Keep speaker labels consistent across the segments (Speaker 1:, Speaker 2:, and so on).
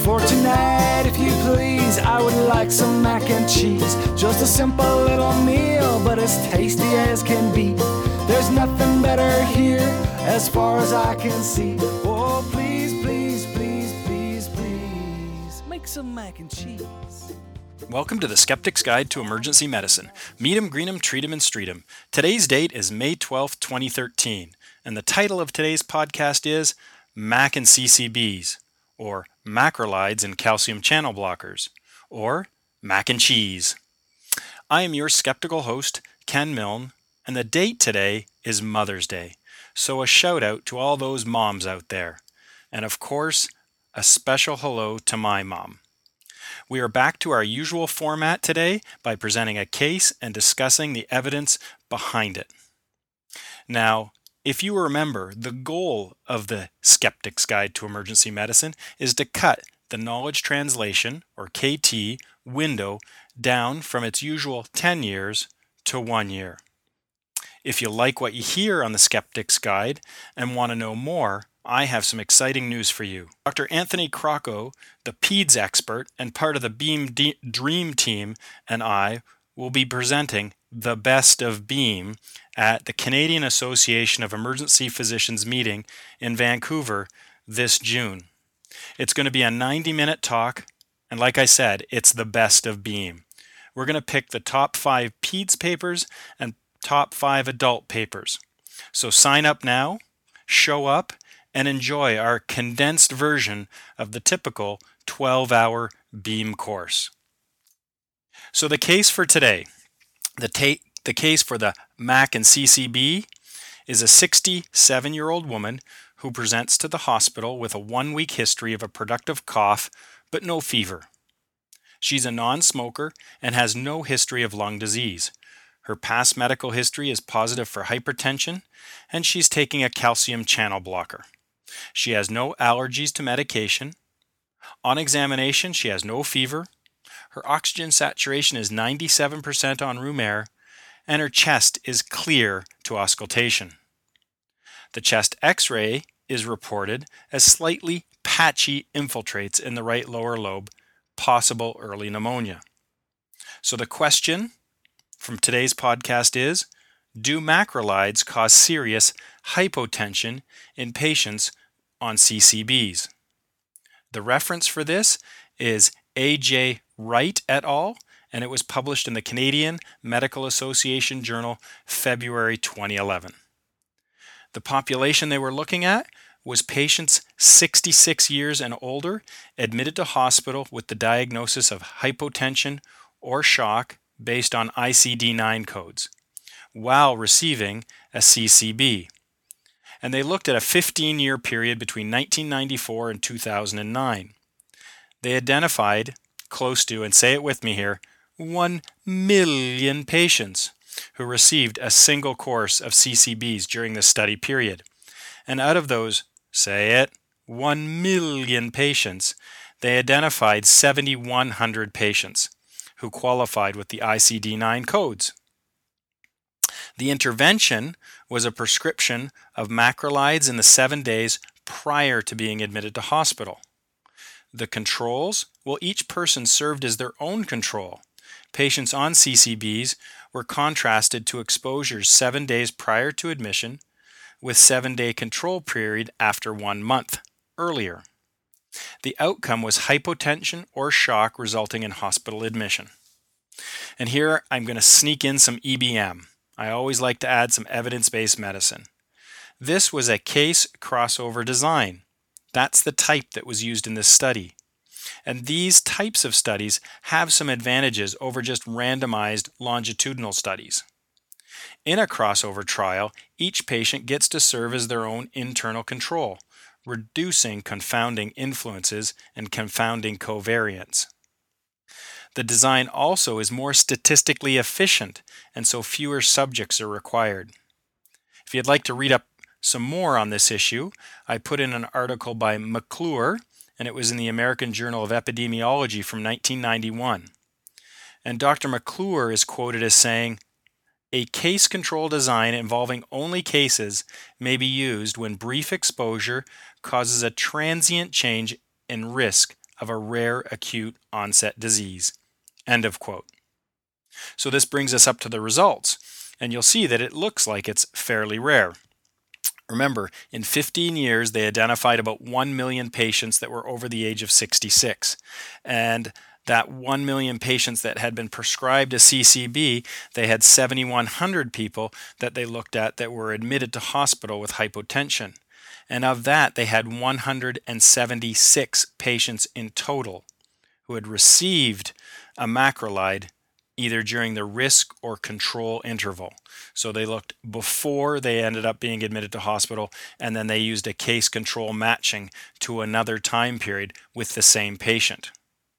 Speaker 1: For tonight, if you please, I would like some mac and cheese. Just a simple little meal, but as tasty as can be. There's nothing better here, as far as I can see. Oh, please, please, please, please, please, make some mac and cheese.
Speaker 2: Welcome to the Skeptic's Guide to Emergency Medicine. Meet 'em, greet 'em, treat 'em, and street 'em. Today's date is May 12th, 2013, and the title of today's podcast is MAC and CCBs, or macrolides and calcium channel blockers, or mac and cheese. I am your skeptical host, Ken Milne, and the date today is Mother's Day. So a shout out to all those moms out there. And of course, a special hello to my mom. We are back to our usual format today by presenting a case and discussing the evidence behind it. Now, if you remember, the goal of the Skeptic's Guide to Emergency Medicine is to cut the knowledge translation, or KT, window down from its usual 10 years to 1 year. If you like what you hear on the Skeptic's Guide and want to know more, I have some exciting news for you. Dr. Anthony Crocco, the PEDS expert and part of the Beam Dream team, and I will be presenting the best of Beam at the Canadian Association of Emergency Physicians meeting in Vancouver this June. It's going to be a 90-minute talk, and like I said, it's the best of Beam. We're going to pick the top 5 PEDS papers and top 5 adult papers. So sign up now, show up, and enjoy our condensed version of the typical 12-hour Beam course. So the case for today, the case for the MAC and CCB is a 67-year-old woman who presents to the hospital with a 1-week history of a productive cough but no fever. She's a non-smoker and has no history of lung disease. Her past medical history is positive for hypertension, and she's taking a calcium channel blocker. She has no allergies to medication. On examination, she has no fever. Her oxygen saturation is 97% on room air, and her chest is clear to auscultation. The chest X-ray is reported as slightly patchy infiltrates in the right lower lobe, possible early pneumonia. So the question from today's podcast is, do macrolides cause serious hypotension in patients on CCBs? The reference for this is A.J. Wright et al., and it was published in the Canadian Medical Association Journal, February 2011. The population they were looking at was patients 66 years and older admitted to hospital with the diagnosis of hypotension or shock based on ICD-9 codes, while receiving a CCB. And they looked at a 15-year period between 1994 and 2009. They identified close to, and say it with me here, 1 million patients who received a single course of CCBs during the study period. And out of those, say it, 1 million patients, they identified 7,100 patients who qualified with the ICD-9 codes. The intervention was a prescription of macrolides in the 7 days prior to being admitted to hospital. The controls, well, each person served as their own control. Patients on CCBs were contrasted to exposures 7 days prior to admission with 7-day control period after 1 month earlier. The outcome was hypotension or shock resulting in hospital admission. And here I'm going to sneak in some EBM. I always like to add some evidence-based medicine. This was a case crossover design. That's the type that was used in this study. And these types of studies have some advantages over just randomized longitudinal studies. In a crossover trial, each patient gets to serve as their own internal control, reducing confounding influences and confounding covariance. The design also is more statistically efficient, and so fewer subjects are required. If you'd like to read up some more on this issue, I put in an article by McClure, and it was in the American Journal of Epidemiology from 1991. And Dr. McClure is quoted as saying, "A case control design involving only cases may be used when brief exposure causes a transient change in risk of a rare acute onset disease." End of quote. So this brings us up to the results, and you'll see that it looks like it's fairly rare. Remember, in 15 years, they identified about 1 million patients that were over the age of 66. And that 1 million patients that had been prescribed a CCB, they had 7,100 people that they looked at that were admitted to hospital with hypotension. And of that, they had 176 patients in total who had received a macrolide either during the risk or control interval. So they looked before they ended up being admitted to hospital, and then they used a case control matching to another time period with the same patient.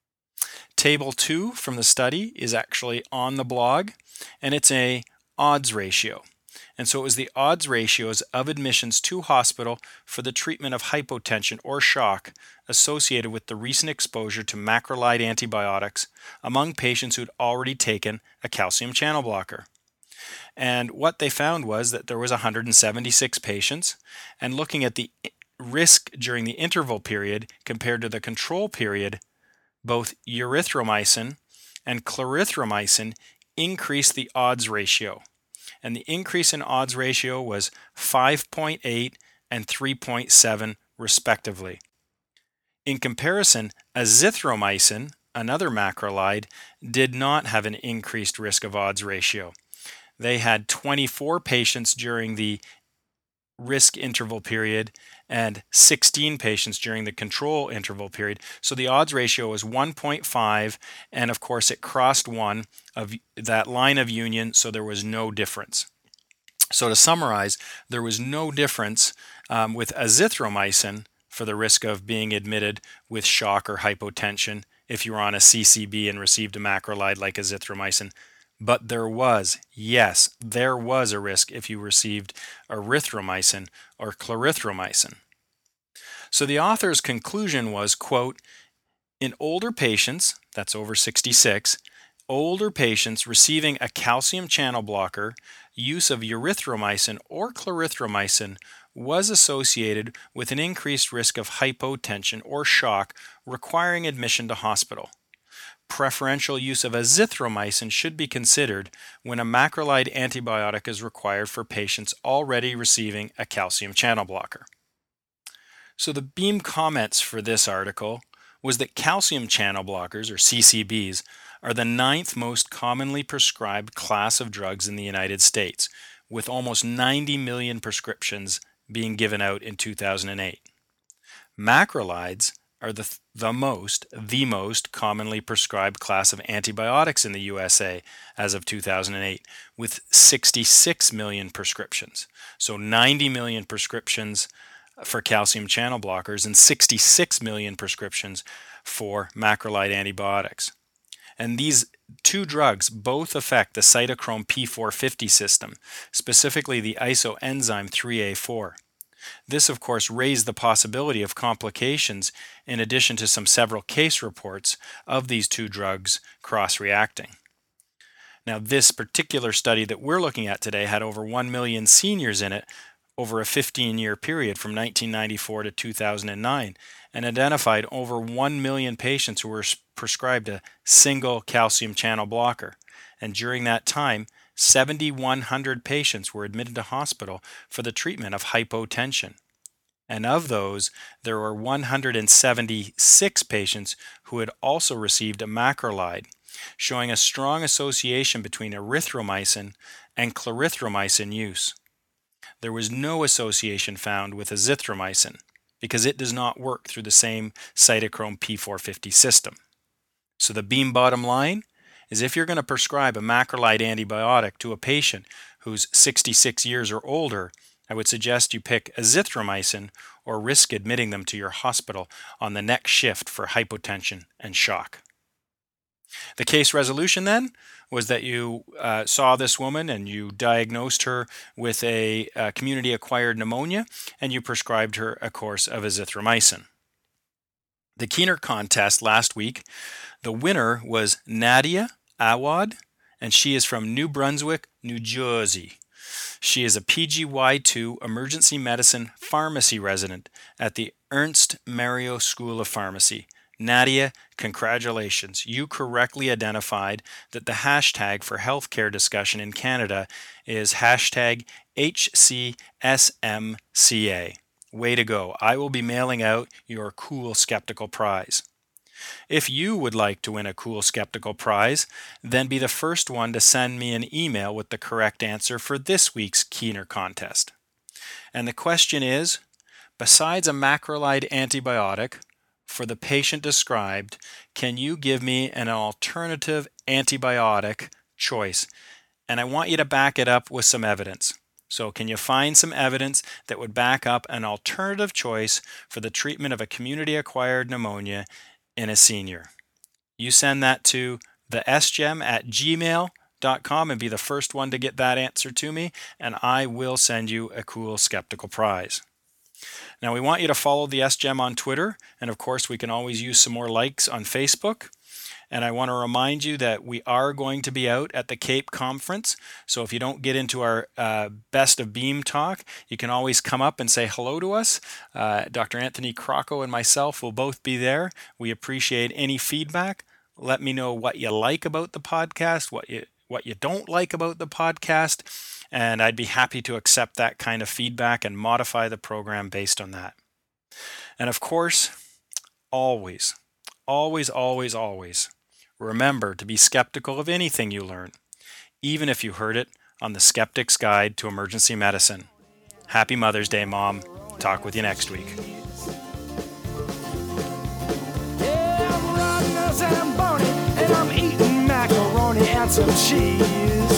Speaker 2: Table 2 from the study is actually on the blog, and it's a odds ratio. And so it was the odds ratios of admissions to hospital for the treatment of hypotension or shock associated with the recent exposure to macrolide antibiotics among patients who'd already taken a calcium channel blocker. And what they found was that there was 176 patients, and looking at the risk during the interval period compared to the control period, both erythromycin and clarithromycin increased the odds ratio. And the increase in odds ratio was 5.8 and 3.7 respectively. In comparison, azithromycin, another macrolide, did not have an increased risk of odds ratio. They had 24 patients during the risk interval period and 16 patients during the control interval period. So the odds ratio was 1.5, and of course it crossed 1 of that line of union, so there was no difference. So to summarize, there was no difference with azithromycin for the risk of being admitted with shock or hypotension if you were on a CCB and received a macrolide like azithromycin. But there was, yes, there was a risk if you received erythromycin or clarithromycin. So the author's conclusion was, quote, "In older patients, that's over 66, older patients receiving a calcium channel blocker, use of erythromycin or clarithromycin was associated with an increased risk of hypotension or shock requiring admission to hospital. Preferential use of azithromycin should be considered when a macrolide antibiotic is required for patients already receiving a calcium channel blocker." So the Beam comments for this article was that calcium channel blockers, or CCBs, are the 9th most commonly prescribed class of drugs in the United States, with almost 90 million prescriptions being given out in 2008. Macrolides are the most commonly prescribed class of antibiotics in the USA as of 2008, with 66 million prescriptions. So 90 million prescriptions for calcium channel blockers and 66 million prescriptions for macrolide antibiotics. And these two drugs both affect the cytochrome P450 system, specifically the isoenzyme 3A4. This, of course, raised the possibility of complications in addition to several case reports of these two drugs cross-reacting. Now, this particular study that we're looking at today had over 1 million seniors in it over a 15-year period from 1994 to 2009 and identified over 1 million patients who were prescribed a single calcium channel blocker. And during that time, 7,100 patients were admitted to hospital for the treatment of hypotension. And of those, there were 176 patients who had also received a macrolide, showing a strong association between erythromycin and clarithromycin use. There was no association found with azithromycin because it does not work through the same cytochrome P450 system. So the Beam bottom line is if you're going to prescribe a macrolide antibiotic to a patient who's 66 years or older, I would suggest you pick azithromycin or risk admitting them to your hospital on the next shift for hypotension and shock. The case resolution then was that you saw this woman and you diagnosed her with a community-acquired pneumonia and you prescribed her a course of azithromycin. The Keener contest last week, the winner was Nadia Awad, and she is from New Brunswick, New Jersey. She is a PGY2 emergency medicine pharmacy resident at the Ernst Mario School of Pharmacy, Nadia, congratulations. You correctly identified that the hashtag for healthcare discussion in Canada is hashtag HCSMCA. Way to go. I will be mailing out your Cool Skeptical Prize. If you would like to win a Cool Skeptical Prize, then be the first one to send me an email with the correct answer for this week's Keener contest. And the question is, besides a macrolide antibiotic for the patient described, can you give me an alternative antibiotic choice? And I want you to back it up with some evidence. So can you find some evidence that would back up an alternative choice for the treatment of a community-acquired pneumonia in a senior? You send that to the sgem@gmail.com and be the first one to get that answer to me, and I will send you a Cool Skeptical Prize. Now, we want you to follow the SGEM on Twitter, and of course, we can always use some more likes on Facebook. And I want to remind you that we are going to be out at the CAPE conference. So if you don't get into our Best of Beam talk, you can always come up and say hello to us. Dr. Anthony Crocco and myself will both be there. We appreciate any feedback. Let me know what you like about the podcast, what you don't like about the podcast, and I'd be happy to accept that kind of feedback and modify the program based on that. And of course, always, remember to be skeptical of anything you learn, even if you heard it on the Skeptic's Guide to Emergency Medicine. Happy Mother's Day, Mom. Talk with you next week.
Speaker 1: Yeah, I'm riding a Zamboni and I'm eating macaroni and some cheese.